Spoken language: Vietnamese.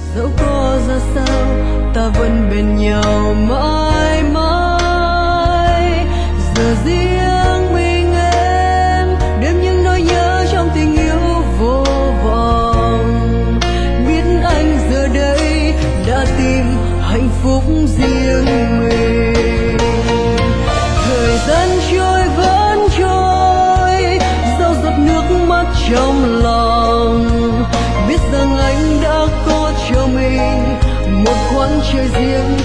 dẫu có ra sao ta vẫn bên nhau mãi mãi. Giờ riêng mình em đêm những nỗi nhớ trong tình yêu vô vọng. Biết anh giờ đây đã tìm hạnh phúc riêng mình. Thời gian trôi vẫn trôi, dẫu giọt nước mắt trong lòng. Biết rằng anh đã có cho mình một khoảng trời riêng